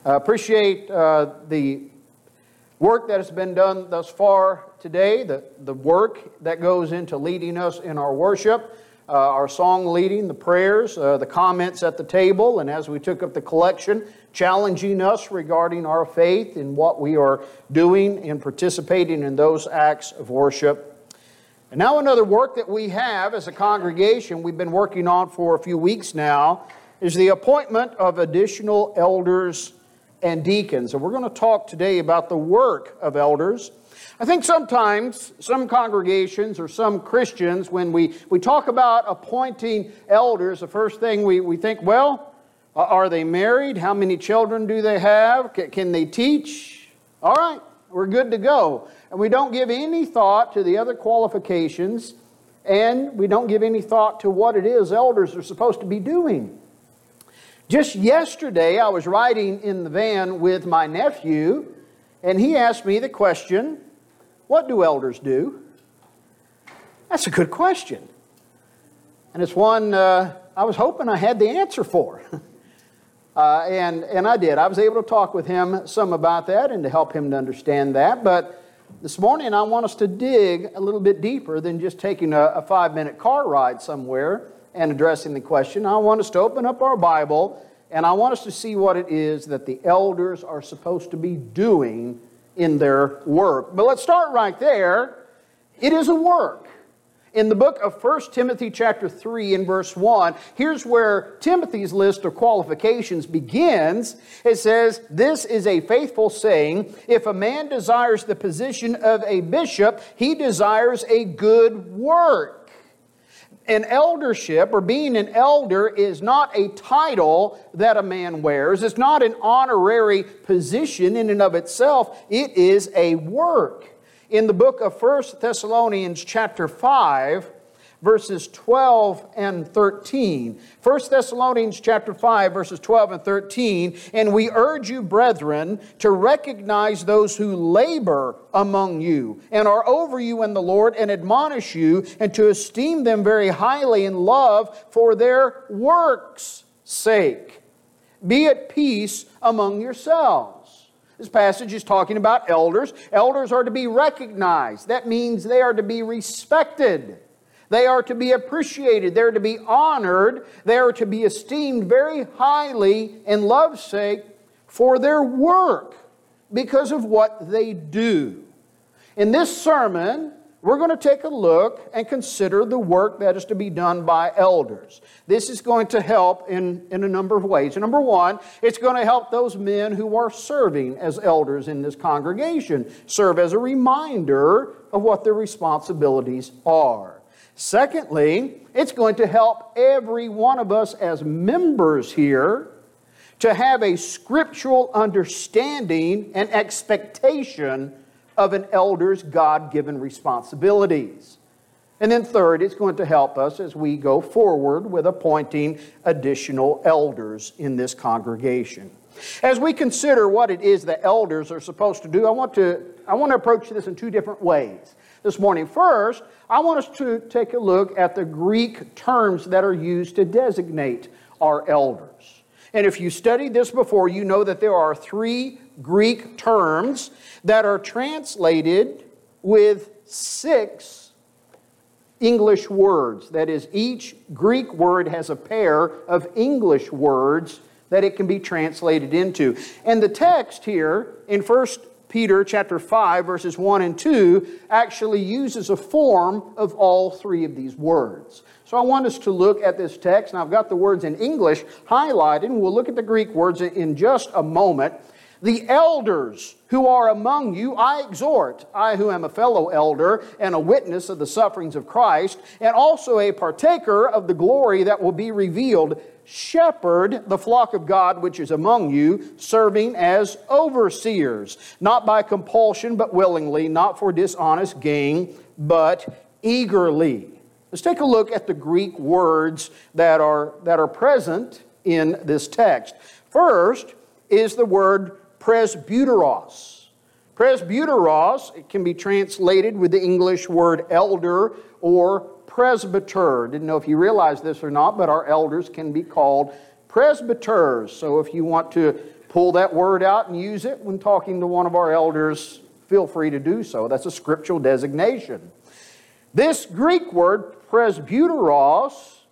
Appreciate the work that has been done thus far today, the work that goes into leading us in our worship, our song leading, the prayers, the comments at the table, and as we took up the collection, challenging us regarding our faith in what we are doing in participating in those acts of worship. And now another work that we have as a congregation, we've been working on for a few weeks now, is the appointment of additional elders and deacons. And we're going to talk today about the work of elders. I think sometimes some congregations or some Christians, when we talk about appointing elders, the first thing we think, well, are they married? How many children do they have? Can they teach? All right, we're good to go. And we don't give any thought to the other qualifications, and we don't give any thought to what it is elders are supposed to be doing. Just yesterday, I was riding in the van with my nephew, and he asked me the question, what do elders do? That's a good question. And it's one I was hoping I had the answer for. And I did. I was able to talk with him some about that and to help him to understand that. But this morning, I want us to dig a little bit deeper than just taking a 5-minute car ride somewhere and addressing the question. I want us to open up our Bible, and I want us to see what it is that the elders are supposed to be doing in their work. But let's start right there. It is a work. In the book of 1 Timothy chapter 3 and verse 1, here's where Timothy's list of qualifications begins. It says, "This is a faithful saying, if a man desires the position of a bishop, he desires a good work." An eldership, or being an elder, is not a title that a man wears. It's not an honorary position in and of itself. It is a work. In the book of 1 Thessalonians chapter 5, verses 12 and 13. 1 Thessalonians chapter 5, verses 12 and 13. "And we urge you, brethren, to recognize those who labor among you and are over you in the Lord and admonish you, and to esteem them very highly in love for their works' sake. Be at peace among yourselves." This passage is talking about elders. Elders are to be recognized. That means they are to be respected. They are to be appreciated. They are to be honored. They are to be esteemed very highly in love's sake for their work because of what they do. In this sermon, we're going to take a look and consider the work that is to be done by elders. This is going to help in a number of ways. Number one, it's going to help those men who are serving as elders in this congregation serve as a reminder of what their responsibilities are. Secondly, it's going to help every one of us as members here to have a scriptural understanding and expectation of an elder's God-given responsibilities. And then third, it's going to help us as we go forward with appointing additional elders in this congregation. As we consider what it is that elders are supposed to do, I want to approach this in two different ways this morning. First, I want us to take a look at the Greek terms that are used to designate our elders. And if you studied this before, you know that there are 3 Greek terms that are translated with 6 English words. That is, each Greek word has a pair of English words that it can be translated into. And the text here in 1 Peter chapter 5, verses 1 and 2, actually uses a form of all 3 of these words. So I want us to look at this text, and I've got the words in English highlighted, and we'll look at the Greek words in just a moment. "The elders who are among you, I exhort, I who am a fellow elder and a witness of the sufferings of Christ, and also a partaker of the glory that will be revealed, shepherd the flock of God which is among you, serving as overseers, not by compulsion but willingly, not for dishonest gain, but eagerly." Let's take a look at the Greek words that are present in this text. First is the word presbyteros. Presbyteros, it can be translated with the English word elder or presbyter. Didn't know if you realize this or not, but our elders can be called presbyters. So if you want to pull that word out and use it when talking to one of our elders, feel free to do so. That's a scriptural designation. This Greek word, presbyteros,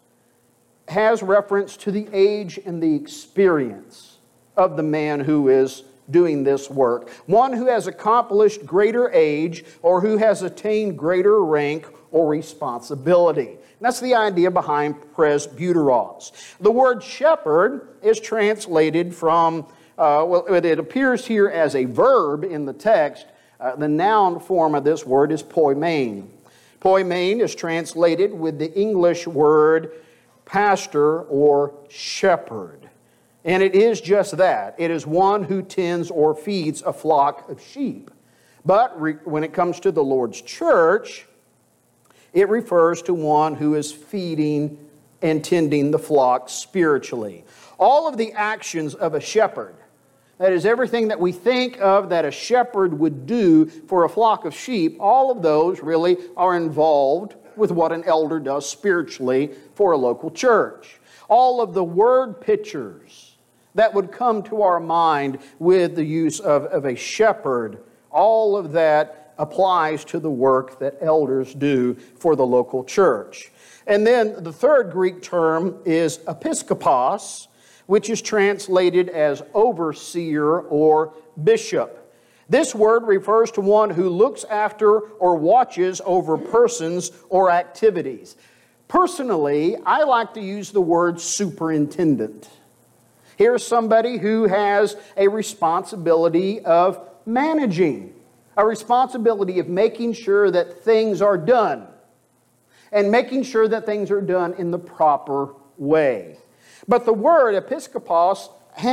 has reference to the age and the experience of the man who is doing this work. One who has accomplished greater age or who has attained greater rank or responsibility. And that's the idea behind presbyteros. The word shepherd is translated from, it appears here as a verb in the text. The noun form of this word is poimen. Poimen is translated with the English word pastor or shepherd. And it is just that. It is one who tends or feeds a flock of sheep. But when it comes to the Lord's church, it refers to one who is feeding and tending the flock spiritually. All of the actions of a shepherd, that is, everything that we think of that a shepherd would do for a flock of sheep, all of those really are involved with what an elder does spiritually for a local church. All of the word pictures that would come to our mind with the use of a shepherd, all of that applies to the work that elders do for the local church. And then the third Greek term is episkopos, which is translated as overseer or bishop. This word refers to one who looks after or watches over persons or activities. Personally, I like to use the word superintendent. Here's somebody who has a responsibility of managing, a responsibility of making sure that things are done, and making sure that things are done in the proper way. But the word episkopos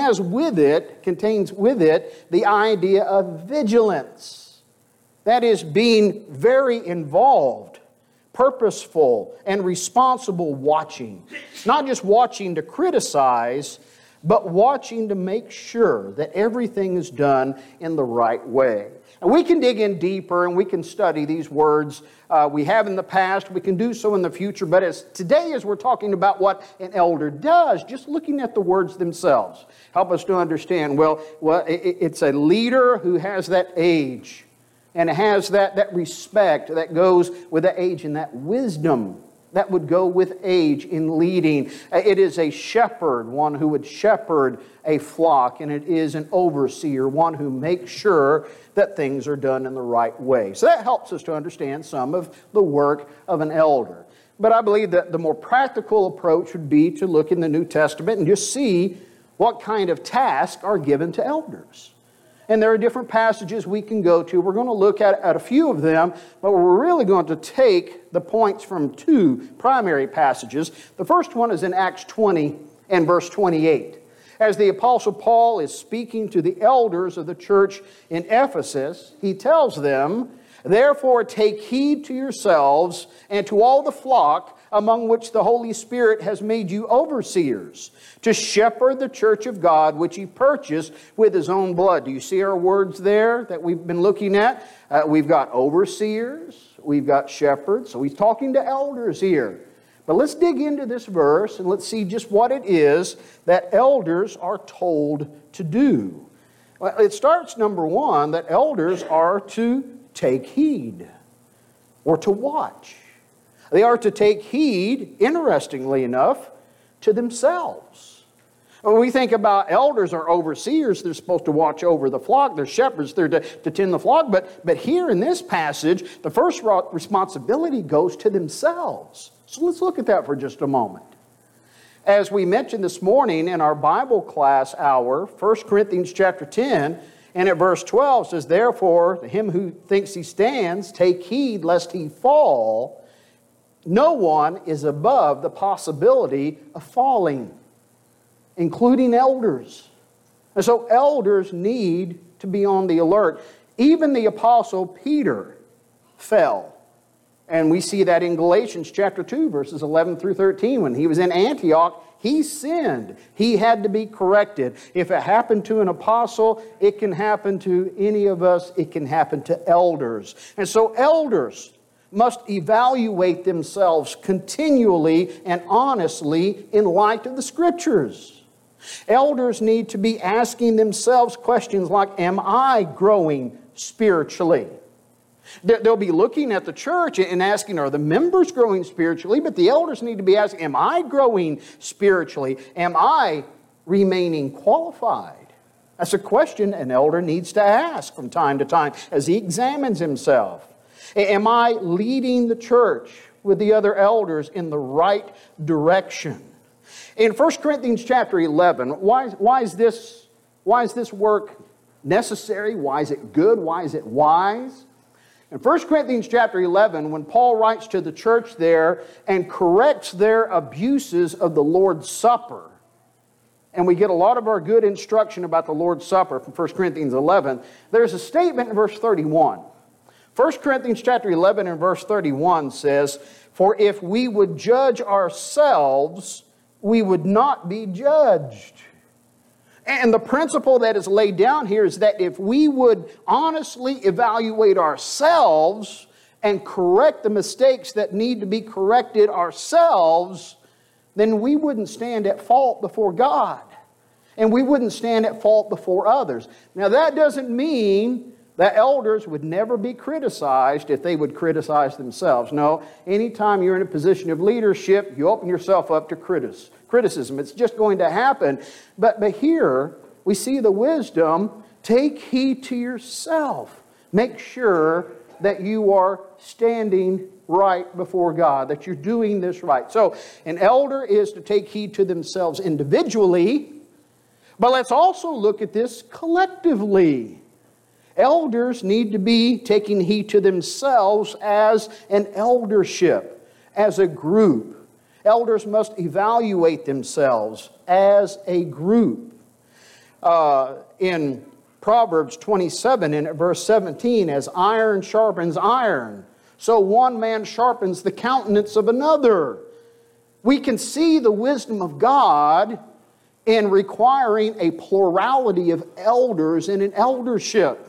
contains with it the idea of vigilance. That is, being very involved, purposeful, and responsible watching. Not just watching to criticize, but watching to make sure that everything is done in the right way. And we can dig in deeper and we can study these words. We have in the past, we can do so in the future, but today as we're talking about what an elder does, just looking at the words themselves, help us to understand, it's a leader who has that age and has that respect that goes with the age and that wisdom that would go with age in leading. It is a shepherd, one who would shepherd a flock, and it is an overseer, one who makes sure that things are done in the right way. So that helps us to understand some of the work of an elder. But I believe that the more practical approach would be to look in the New Testament and just see what kind of tasks are given to elders. And there are different passages we can go to. We're going to look at a few of them, but we're really going to take the points from two primary passages. The first one is in Acts 20 and verse 28. As the Apostle Paul is speaking to the elders of the church in Ephesus, he tells them, "Therefore take heed to yourselves and to all the flock among which the Holy Spirit has made you overseers, to shepherd the church of God, which He purchased with His own blood." Do you see our words there that we've been looking at? We've got overseers, we've got shepherds, so he's talking to elders here. But let's dig into this verse and let's see just what it is that elders are told to do. Well, it starts, number one, that elders are to take heed or to watch. They are to take heed, interestingly enough, to themselves. When we think about elders or overseers, they're supposed to watch over the flock. They're shepherds, they're to tend the flock. But here in this passage, the first responsibility goes to themselves. So let's look at that for just a moment. As we mentioned this morning in our Bible class hour, 1 Corinthians chapter 10, and at verse 12 says, "Therefore, to him who thinks he stands, take heed lest he fall. No one is above the possibility of falling," including elders. And so elders need to be on the alert. Even the Apostle Peter fell. And we see that in Galatians chapter 2, verses 11 through 13. When he was in Antioch, he sinned. He had to be corrected. If it happened to an apostle, it can happen to any of us. It can happen to elders. And so elders must evaluate themselves continually and honestly in light of the Scriptures. Elders need to be asking themselves questions like, am I growing spiritually? They'll be looking at the church and asking, are the members growing spiritually? But the elders need to be asking, am I growing spiritually? Am I remaining qualified? That's a question an elder needs to ask from time to time as he examines himself. Am I leading the church with the other elders in the right direction? In 1 Corinthians chapter 11, why is this work necessary? Why is it good? Why is it wise? In 1 Corinthians chapter 11, when Paul writes to the church there and corrects their abuses of the Lord's Supper, and we get a lot of our good instruction about the Lord's Supper from 1 Corinthians 11, there's a statement in verse 31. 1 Corinthians chapter 11 and verse 31 says, "For if we would judge ourselves, we would not be judged." And the principle that is laid down here is that if we would honestly evaluate ourselves and correct the mistakes that need to be corrected ourselves, then we wouldn't stand at fault before God. And we wouldn't stand at fault before others. Now that doesn't mean that elders would never be criticized if they would criticize themselves. No, anytime you're in a position of leadership, you open yourself up to criticism. It's just going to happen. But here we see the wisdom. Take heed to yourself. Make sure that you are standing right before God, that you're doing this right. So an elder is to take heed to themselves individually, but let's also look at this collectively. Elders need to be taking heed to themselves as an eldership, as a group. Elders must evaluate themselves as a group. In Proverbs 27 and verse 17, as iron sharpens iron, so one man sharpens the countenance of another. We can see the wisdom of God in requiring a plurality of elders in an eldership,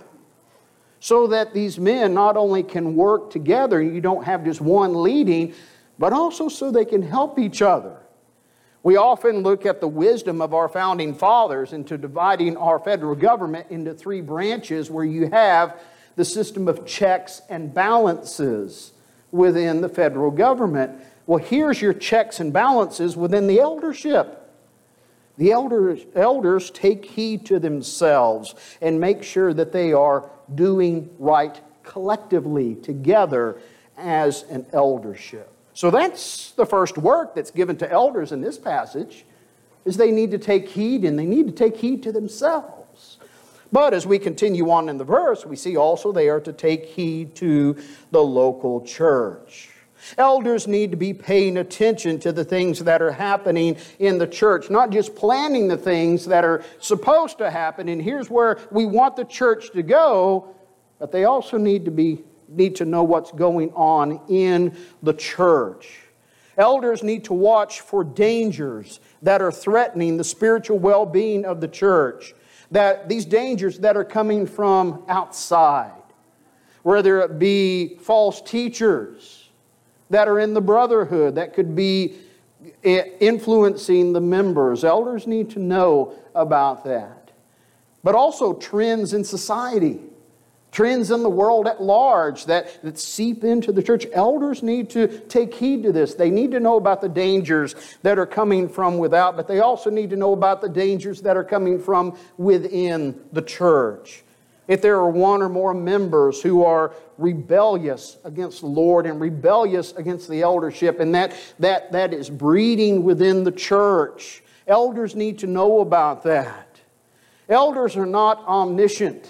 so that these men not only can work together, you don't have just one leading, but also so they can help each other. We often look at the wisdom of our founding fathers into dividing our federal government into three branches where you have the system of checks and balances within the federal government. Well, here's your checks and balances within the eldership. The elders take heed to themselves and make sure that they are doing right collectively together as an eldership. So that's the first work that's given to elders in this passage, is they need to take heed, and they need to take heed to themselves. But as we continue on in the verse, we see also they are to take heed to the local church. Elders need to be paying attention to the things that are happening in the church, not just planning the things that are supposed to happen, and here's where we want the church to go, but they also need to know what's going on in the church. Elders need to watch for dangers that are threatening the spiritual well-being of the church, that these dangers that are coming from outside, whether it be false teachers that are in the brotherhood that could be influencing the members. Elders need to know about that. But also trends in society, trends in the world at large that seep into the church. Elders need to take heed to this. They need to know about the dangers that are coming from without, but they also need to know about the dangers that are coming from within the church. If there are one or more members who are rebellious against the Lord and rebellious against the eldership, and that is breeding within the church, elders need to know about that. Elders are not omniscient.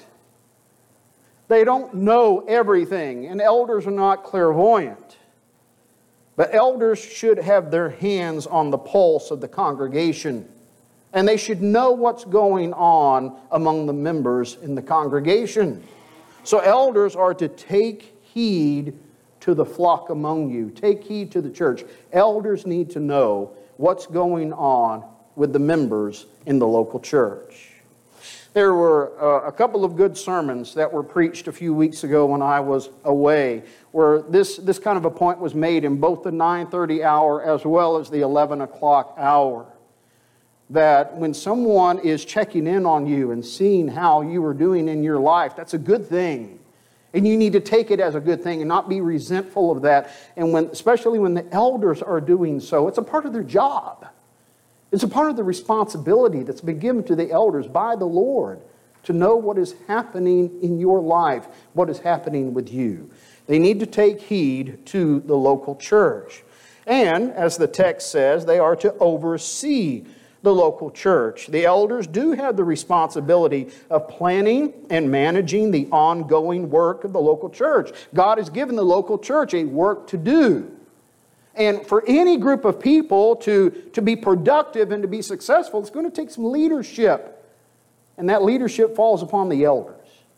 They don't know everything, and elders are not clairvoyant. But elders should have their hands on the pulse of the congregation, and they should know what's going on among the members in the congregation. So elders are to take heed to the flock among you. Take heed to the church. Elders need to know what's going on with the members in the local church. There were a couple of good sermons that were preached a few weeks ago when I was away, where this kind of a point was made in both the 9:30 hour as well as the 11 o'clock hour. that when someone is checking in on you and seeing how you are doing in your life, that's a good thing. And you need to take it as a good thing and not be resentful of that. And especially when the elders are doing so, it's a part of their job. It's a part of the responsibility that's been given to the elders by the Lord to know what is happening in your life, what is happening with you. They need to take heed to the local church. And, as the text says, they are to oversee the local church. The elders do have the responsibility of planning and managing the ongoing work of the local church. God has given the local church a work to do. And for any group of people to be productive and to be successful, it's going to take some leadership. And that leadership falls upon the elders.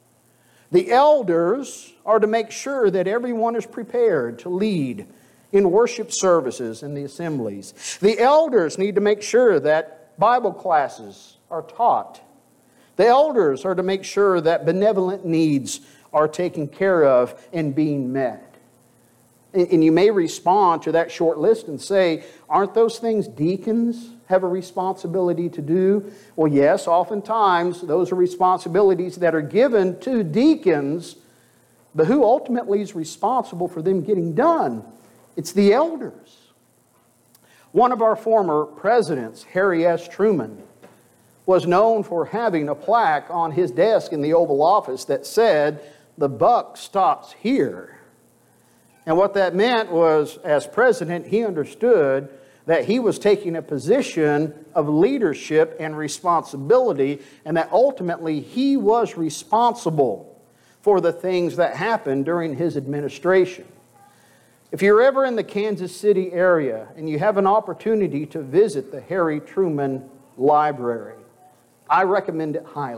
The elders are to make sure that everyone is prepared to lead in worship services in the assemblies. The elders need to make sure that Bible classes are taught. The elders are to make sure that benevolent needs are taken care of and being met. And you may respond to that short list and say, aren't those things deacons have a responsibility to do? Well, yes, oftentimes those are responsibilities that are given to deacons, but who ultimately is responsible for them getting done? It's the elders. One of our former presidents, Harry S. Truman, was known for having a plaque on his desk in the Oval Office that said, "The buck stops here." And what that meant was, as president, he understood that he was taking a position of leadership and responsibility, and that ultimately he was responsible for the things that happened during his administration. If you're ever in the Kansas City area and you have an opportunity to visit the Harry Truman Library, I recommend it highly.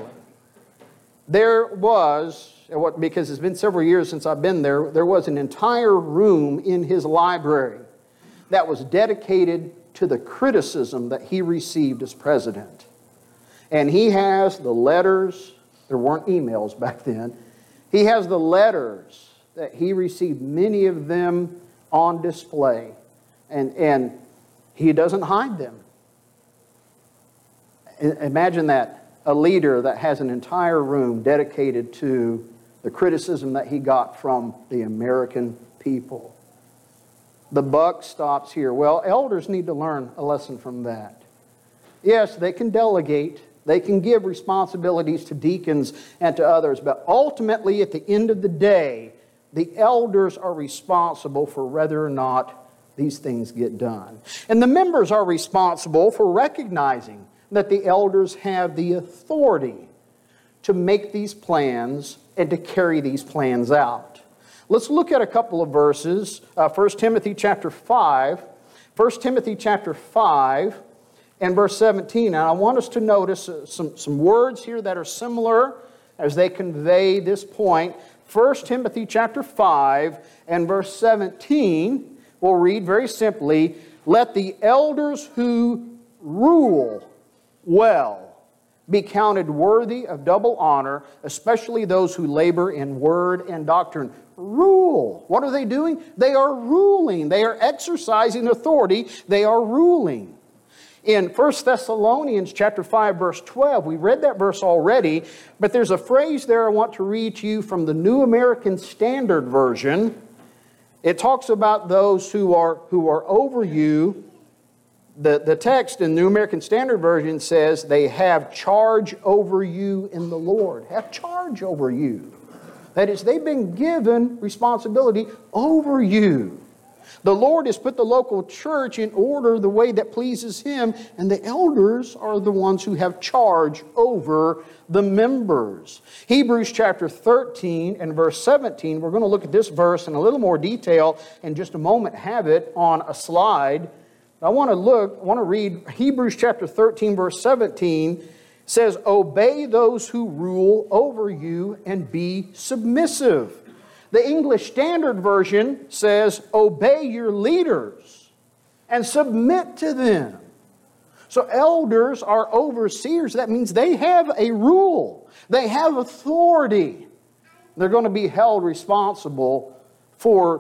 There was, because it's been several years since I've been there, there was an entire room in his library that was dedicated to the criticism that he received as president. And he has the letters, there weren't emails back then, he has the letters that he received, many of them on display. And he doesn't hide them. Imagine that. A leader that has an entire room dedicated to the criticism that he got from the American people. The buck stops here. Well, elders need to learn a lesson from that. Yes, they can delegate. They can give responsibilities to deacons and to others. But ultimately, at the end of the day, the elders are responsible for whether or not these things get done. And the members are responsible for recognizing that the elders have the authority to make these plans and to carry these plans out. Let's look at a couple of verses. 1 Timothy chapter 5. 1 Timothy chapter 5 and verse 17. And I want us to notice some words here that are similar as they convey this point. 1 Timothy chapter 5 and verse 17, we'll read very simply, "Let the elders who rule well be counted worthy of double honor, especially those who labor in word and doctrine." Rule. What are they doing? They are ruling. They are exercising authority. They are ruling. In 1 Thessalonians chapter 5, verse 12, we read that verse already, but there's a phrase there I want to read to you from the New American Standard Version. It talks about those who are over you. The text in the New American Standard Version says they have charge over you in the Lord. Have charge over you. That is, they've been given responsibility over you. The Lord has put the local church in order the way that pleases Him, and the elders are the ones who have charge over the members. Hebrews chapter 13 and verse 17, we're going to look at this verse in a little more detail in just a moment, have it on a slide. I want to read Hebrews chapter 13 verse 17. Says, "Obey those who rule over you and be submissive." The English Standard Version says, "Obey your leaders and submit to them." So elders are overseers. That means they have a rule. They have authority. They're going to be held responsible for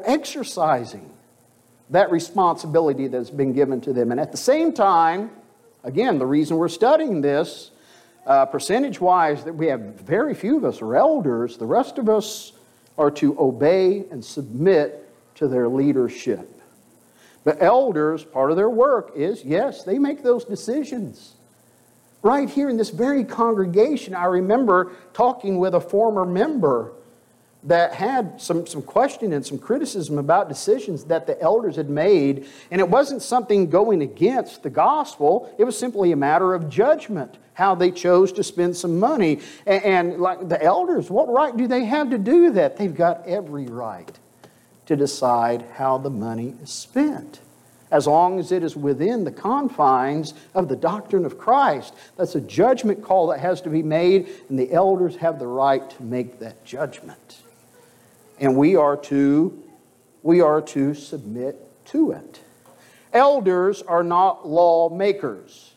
exercising that responsibility that's been given to them. And at the same time, Again, the reason we're studying this, percentage-wise, that we have very few of us are elders. The rest of us are to obey and submit to their leadership. But elders, part of their work is, yes, they make those decisions. Right here in this very congregation, I remember talking with a former member that had some question and some criticism about decisions that the elders had made. And it wasn't something going against the gospel. It was simply a matter of judgment, how they chose to spend some money. And like the elders, what right do they have to do that? They've got every right to decide how the money is spent, as long as it is within the confines of the doctrine of Christ. That's a judgment call that has to be made, and the elders have the right to make that judgment. And we are to submit to it. Elders are not lawmakers.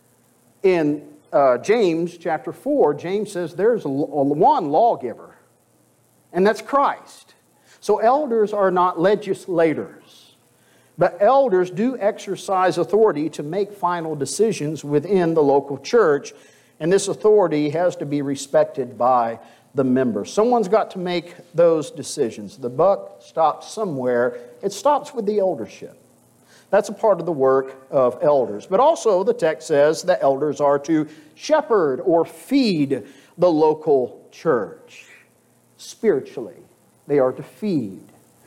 In James chapter 4, James says there's one lawgiver, and that's Christ. So elders are not legislators, but elders do exercise authority to make final decisions within the local church, and this authority has to be respected by the members. Someone's got to make those decisions. The buck stops somewhere. It stops with the eldership. That's a part of the work of elders. But also the text says that elders are to shepherd or feed the local church. Spiritually, they are to feed.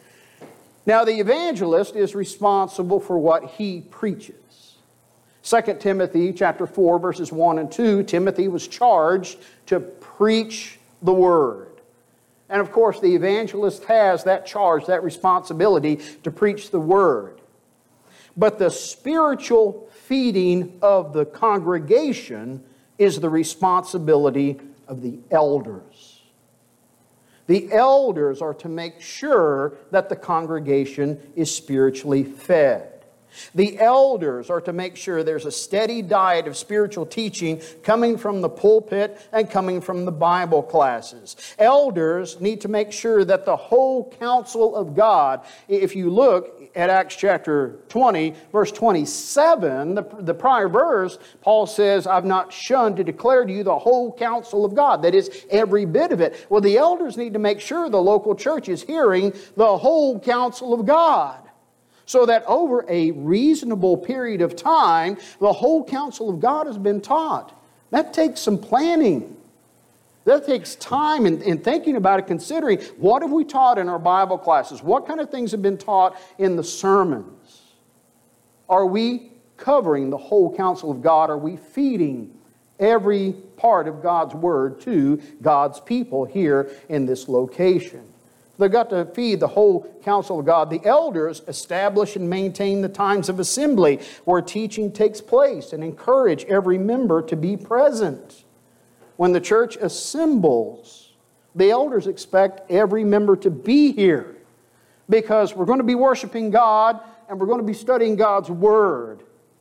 Now the evangelist is responsible for what he preaches. 2 Timothy chapter 4 verses 1 and 2, Timothy was charged to preach the word. And of course the evangelist has that charge, that responsibility to preach the word. But the spiritual feeding of the congregation is the responsibility of the elders. The elders are to make sure that the congregation is spiritually fed. The elders are to make sure there's a steady diet of spiritual teaching coming from the pulpit and coming from the Bible classes. Elders need to make sure that the whole counsel of God, if you look at Acts chapter 20, verse 27, the prior verse, Paul says, I've not shunned to declare to you the whole counsel of God. That is, every bit of it. Well, the elders need to make sure the local church is hearing the whole counsel of God, so that over a reasonable period of time, the whole counsel of God has been taught. That takes some planning. That takes time in thinking about it, considering what have we taught in our Bible classes? What kind of things have been taught in the sermons? Are we covering the whole counsel of God? Are we feeding every part of God's Word to God's people here in this location? They've got to feed the whole counsel of God. The elders establish and maintain the times of assembly where teaching takes place and encourage every member to be present. When the church assembles, the elders expect every member to be here because we're going to be worshiping God and we're going to be studying God's Word.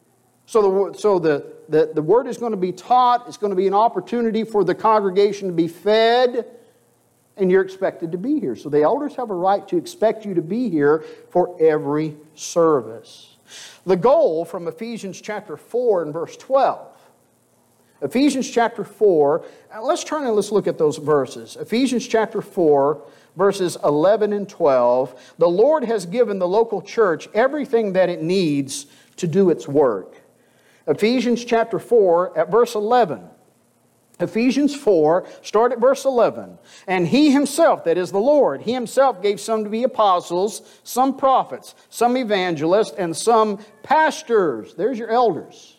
So the Word is going to be taught. It's going to be an opportunity for the congregation to be fed. And you're expected to be here. So the elders have a right to expect you to be here for every service. The goal from Ephesians chapter 4 and verse 12. Ephesians chapter 4, let's turn and let's look at those verses. Ephesians chapter 4, verses 11 and 12. The Lord has given the local church everything that it needs to do its work. Ephesians chapter 4 at verse 11. Ephesians 4, start at verse 11. And He Himself, that is the Lord, He Himself gave some to be apostles, some prophets, some evangelists, and some pastors. There's your elders.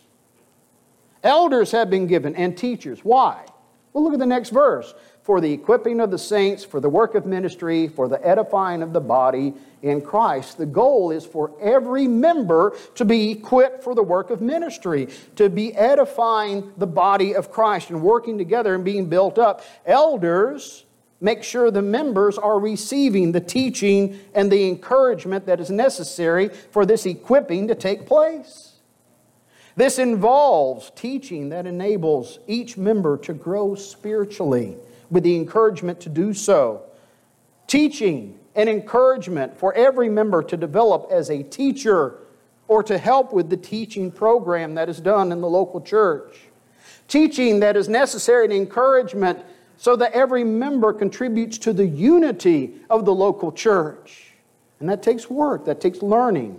Elders have been given, and teachers. Why? Well, look at the next verse. For the equipping of the saints, for the work of ministry, for the edifying of the body in Christ. The goal is for every member to be equipped for the work of ministry, to be edifying the body of Christ and working together and being built up. Elders make sure the members are receiving the teaching and the encouragement that is necessary for this equipping to take place. This involves teaching that enables each member to grow spiritually with the encouragement to do so. Teaching and encouragement for every member to develop as a teacher or to help with the teaching program that is done in the local church. Teaching that is necessary and encouragement so that every member contributes to the unity of the local church. And that takes work, that takes learning.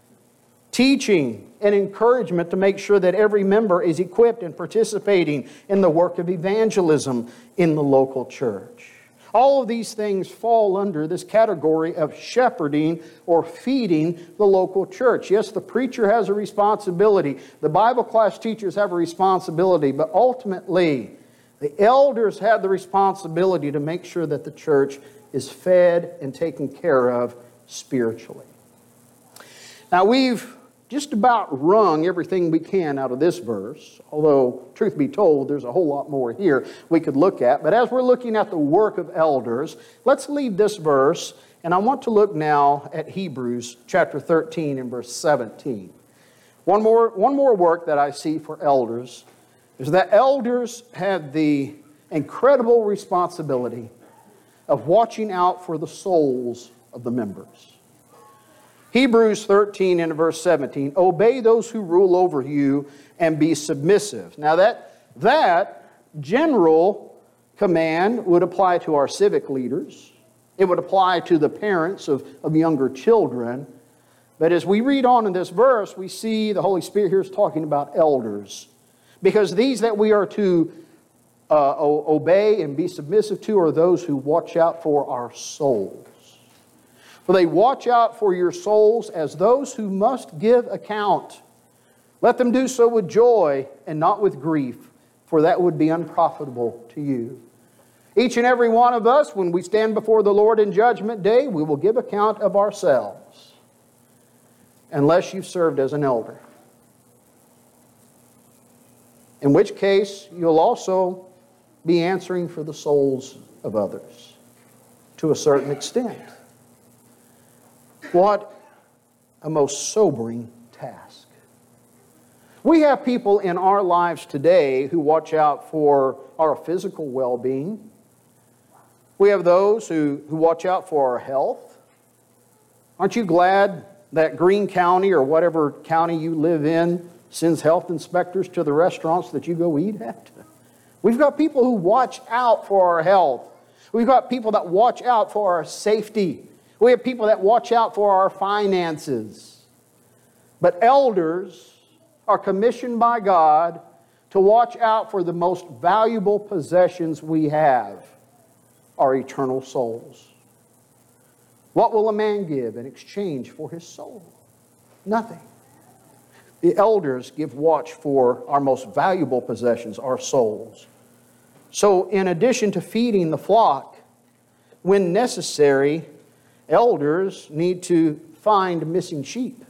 Teaching and encouragement to make sure that every member is equipped and participating in the work of evangelism in the local church. All of these things fall under this category of shepherding or feeding the local church. Yes, the preacher has a responsibility. The Bible class teachers have a responsibility. But ultimately, the elders have the responsibility to make sure that the church is fed and taken care of spiritually. Now, we've just about wrung everything we can out of this verse, although, truth be told, there's a whole lot more here we could look at. But as we're looking at the work of elders, let's leave this verse, and I want to look now at Hebrews chapter 13 and verse 17. One more work that I see for elders is that elders have the incredible responsibility of watching out for the souls of the members. Hebrews 13 and verse 17, obey those who rule over you and be submissive. Now that general command would apply to our civic leaders. It would apply to the parents of younger children. But as we read on in this verse, we see the Holy Spirit here is talking about elders. Because these that we are to obey and be submissive to are those who watch out for our souls. For they watch out for your souls as those who must give account. Let them do so with joy and not with grief, for that would be unprofitable to you. Each and every one of us, when we stand before the Lord in Judgment Day, we will give account of ourselves, unless you've served as an elder. In which case, you'll also be answering for the souls of others, to a certain extent. What a most sobering task. We have people in our lives today who watch out for our physical well-being. We have those who watch out for our health. Aren't you glad that Greene County or whatever county you live in sends health inspectors to the restaurants that you go eat at? We've got people who watch out for our health. We've got people that watch out for our safety. We have people that watch out for our finances. But elders are commissioned by God to watch out for the most valuable possessions we have, our eternal souls. What will a man give in exchange for his soul? Nothing. The elders give watch for our most valuable possessions, our souls. So in addition to feeding the flock, when necessary, elders need to find missing sheep.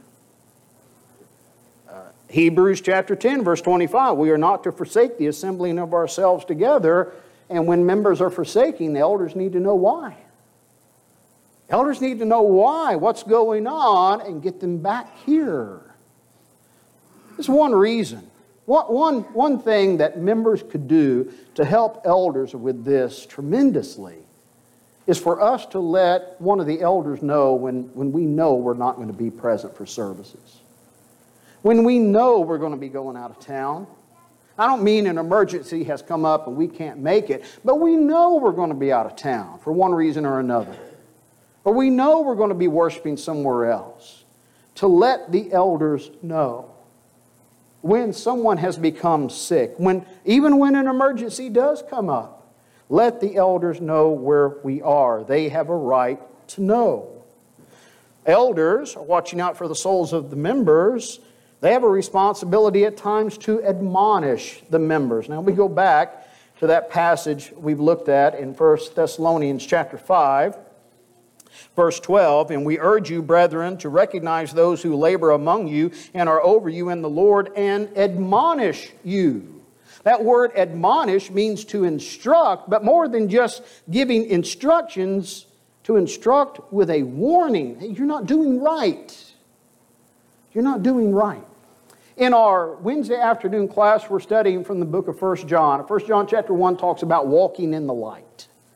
Hebrews chapter 10, verse 25, we are not to forsake the assembling of ourselves together, and when members are forsaking, the elders need to know why. Elders need to know why, what's going on, and get them back here. There's one reason. One thing that members could do to help elders with this tremendously is for us to let one of the elders know when we know we're not going to be present for services. When we know we're going to be going out of town. I don't mean an emergency has come up and we can't make it, but we know we're going to be out of town for one reason or another. Or we know we're going to be worshiping somewhere else. To let the elders know. When someone has become sick, even when an emergency does come up, let the elders know where we are. They have a right to know. Elders are watching out for the souls of the members. They have a responsibility at times to admonish the members. Now we go back to that passage we've looked at in 1 Thessalonians chapter 5, verse 12, and we urge you, brethren, to recognize those who labor among you and are over you in the Lord and admonish you. That word admonish means to instruct, but more than just giving instructions, to instruct with a warning. Hey, you're not doing right. You're not doing right. In our Wednesday afternoon class, we're studying from the book of 1 John. 1 John chapter 1 talks about walking in the light.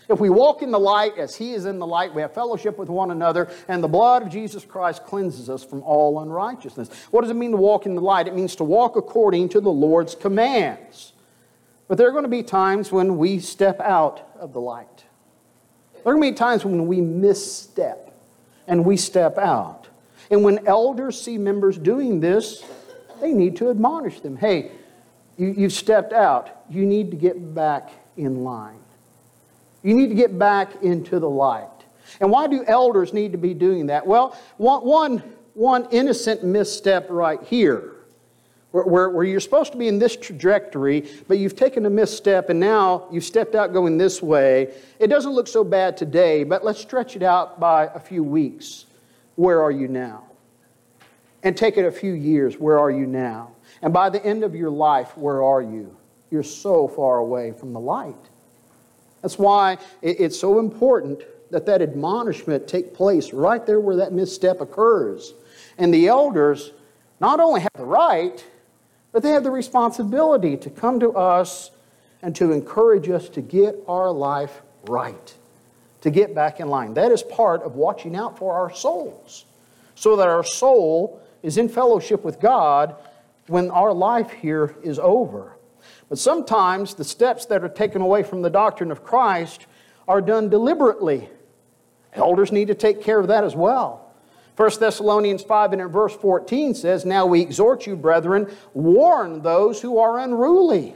If we walk in the light as He is in the light, we have fellowship with one another, and the blood of Jesus Christ cleanses us from all unrighteousness. What does it mean to walk in the light? It means to walk according to the Lord's commands. But there are going to be times when we step out of the light. There are going to be times when we misstep and we step out. And when elders see members doing this, they need to admonish them. Hey, you've stepped out. You need to get back in line. You need to get back into the light. And why do elders need to be doing that? Well, one innocent misstep right here, where you're supposed to be in this trajectory, but you've taken a misstep and now you've stepped out going this way. It doesn't look so bad today, but let's stretch it out by a few weeks. Where are you now? And take it a few years. Where are you now? And by the end of your life, where are you? You're so far away from the light. That's why it's so important that admonishment take place right there where that misstep occurs. And the elders not only have the right, but they have the responsibility to come to us and to encourage us to get our life right, to get back in line. That is part of watching out for our souls, so that our soul is in fellowship with God when our life here is over. But sometimes the steps that are taken away from the doctrine of Christ are done deliberately. Elders need to take care of that as well. 1 Thessalonians 5 and in verse 14 says, "Now we exhort you, brethren, warn those who are unruly,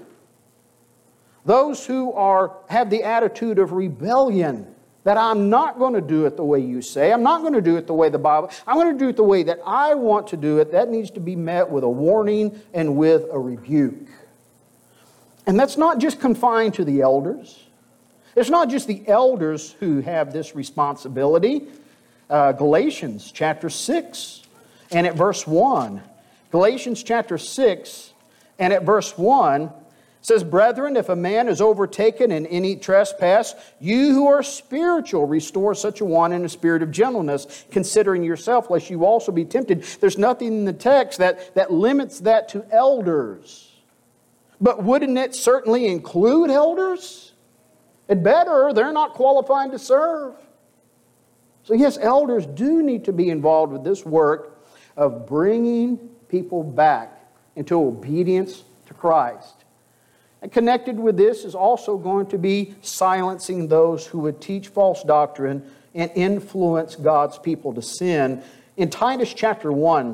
those who have the attitude of rebellion, that I'm not going to do it the way you say. I'm not going to do it the way the Bible. I'm going to do it the way that I want to do it." That needs to be met with a warning and with a rebuke. And that's not just confined to the elders. It's not just the elders who have this responsibility. Galatians chapter 6 and at verse 1. Galatians chapter 6 and at verse 1 says, "Brethren, if a man is overtaken in any trespass, you who are spiritual, restore such a one in a spirit of gentleness, considering yourself, lest you also be tempted." There's nothing in the text that limits that to elders. But wouldn't it certainly include elders? It better. They're not qualified to serve. So yes, elders do need to be involved with this work of bringing people back into obedience to Christ. And connected with this is also going to be silencing those who would teach false doctrine and influence God's people to sin. In Titus chapter 1,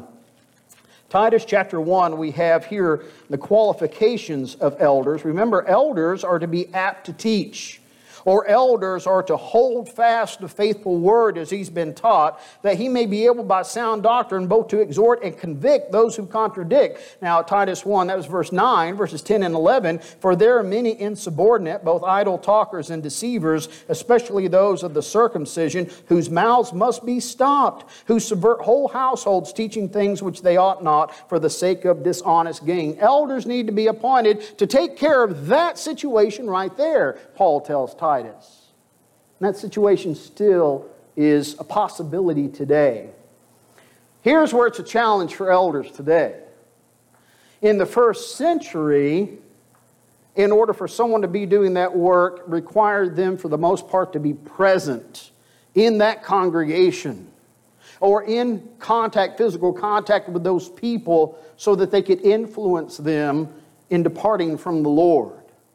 we have here the qualifications of elders. Remember, elders are to be apt to teach, or elders are to hold fast the faithful word as he's been taught, that he may be able by sound doctrine both to exhort and convict those who contradict. Now, Titus 1, that was verse 9, verses 10 and 11, "For there are many insubordinate, both idle talkers and deceivers, especially those of the circumcision, whose mouths must be stopped, who subvert whole households, teaching things which they ought not, for the sake of dishonest gain." Elders need to be appointed to take care of that situation right there, Paul tells Titus. And that situation still is a possibility today. Here's where it's a challenge for elders today. In the first century, in order for someone to be doing that work, required them for the most part to be present in that congregation or in contact, physical contact with those people so that they could influence them in departing from the Lord.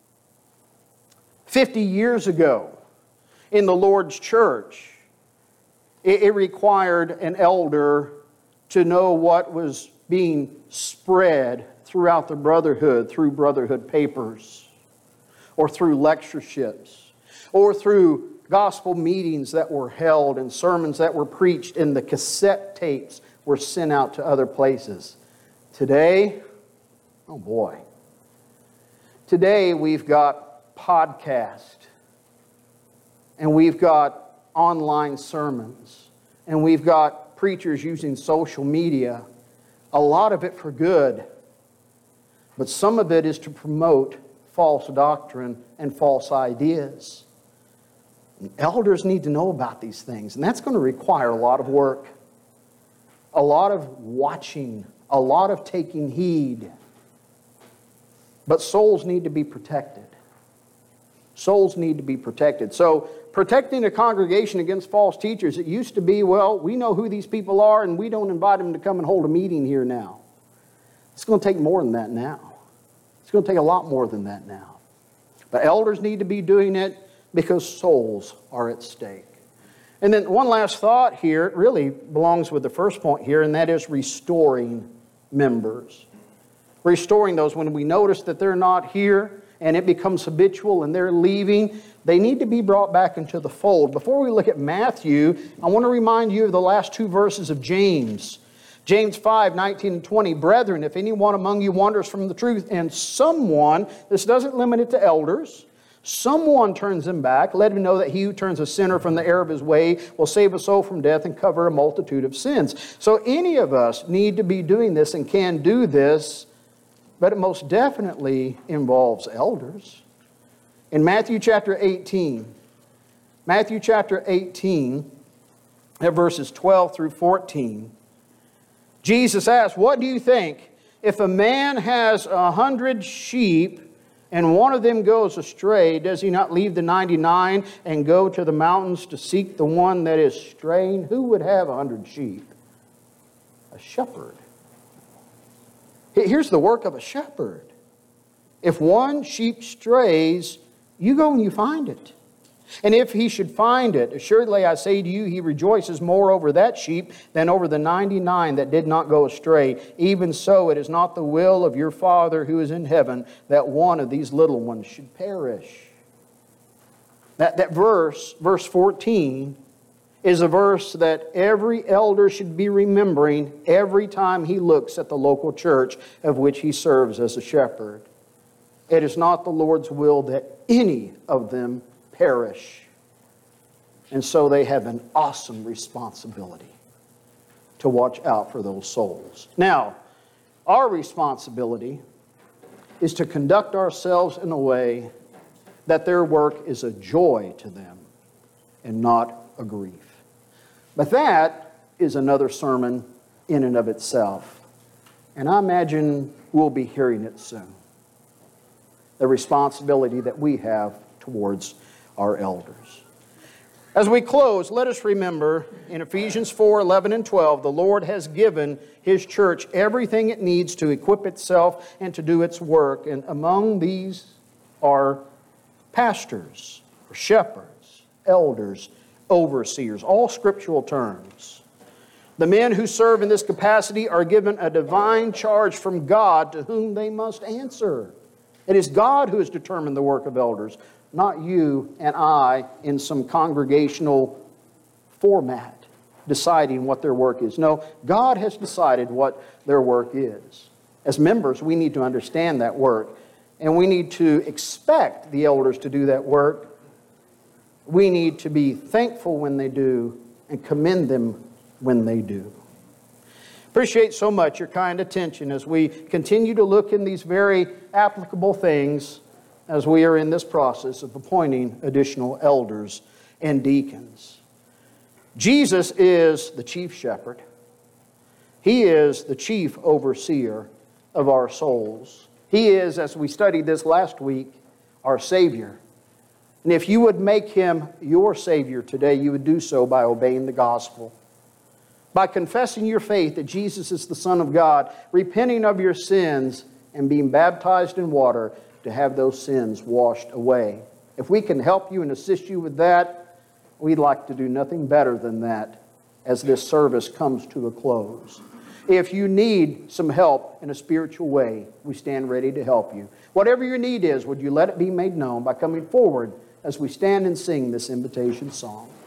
50 years ago, in the Lord's church, it required an elder to know what was being spread throughout the brotherhood, through brotherhood papers, or through lectureships, or through gospel meetings that were held and sermons that were preached, and the cassette tapes were sent out to other places. Today, oh boy, today we've got podcast, and we've got online sermons, and we've got preachers using social media, a lot of it for good, but some of it is to promote false doctrine and false ideas. And elders need to know about these things, and that's going to require a lot of work, a lot of watching, a lot of taking heed. But souls need to be protected. Souls need to be protected. So protecting a congregation against false teachers, it used to be, well, we know who these people are and we don't invite them to come and hold a meeting here now. It's going to take more than that now. It's going to take a lot more than that now. But elders need to be doing it because souls are at stake. And then one last thought here, it really belongs with the first point here, and that is restoring members. Restoring those when we notice that they're not here and it becomes habitual and they're leaving, they need to be brought back into the fold. Before we look at Matthew, I want to remind you of the last two verses of James. James 5, 19 and 20. Brethren, if anyone among you wanders from the truth, and someone, this doesn't limit it to elders, someone turns him back, let him know that he who turns a sinner from the error of his way will save a soul from death and cover a multitude of sins. So any of us need to be doing this and can do this, but it most definitely involves elders. In Matthew chapter 18, at verses 12 through 14, Jesus asked, what do you think? If a man has 100 sheep and one of them goes astray, does he not leave the 99 and go to the mountains to seek the one that is straying? Who would have 100 sheep? A shepherd. Here's the work of a shepherd. If one sheep strays, you go and you find it. And if he should find it, assuredly I say to you, he rejoices more over that sheep than over the 99 that did not go astray. Even so, it is not the will of your Father who is in heaven that one of these little ones should perish. That verse 14, is a verse that every elder should be remembering every time he looks at the local church of which he serves as a shepherd. It is not the Lord's will that any of them perish. And so they have an awesome responsibility to watch out for those souls. Now, our responsibility is to conduct ourselves in a way that their work is a joy to them and not a grief. But that is another sermon in and of itself. And I imagine we'll be hearing it soon. The responsibility that we have towards our elders. As we close, let us remember in Ephesians 4, 11 and 12, the Lord has given His church everything it needs to equip itself and to do its work. And among these are pastors, or shepherds, elders, overseers, all scriptural terms. The men who serve in this capacity are given a divine charge from God to whom they must answer. It is God who has determined the work of elders, not you and I in some congregational format deciding what their work is. No, God has decided what their work is. As members, we need to understand that work, and we need to expect the elders to do that work. We need to be thankful when they do and commend them when they do. Appreciate so much your kind attention as we continue to look in these very applicable things as we are in this process of appointing additional elders and deacons. Jesus is the chief shepherd. He is the chief overseer of our souls. He is, as we studied this last week, our Savior. And if you would make Him your Savior today, you would do so by obeying the gospel. By confessing your faith that Jesus is the Son of God, repenting of your sins, and being baptized in water to have those sins washed away. If we can help you and assist you with that, we'd like to do nothing better than that as this service comes to a close. If you need some help in a spiritual way, we stand ready to help you. Whatever your need is, would you let it be made known by coming forward as we stand and sing this invitation song?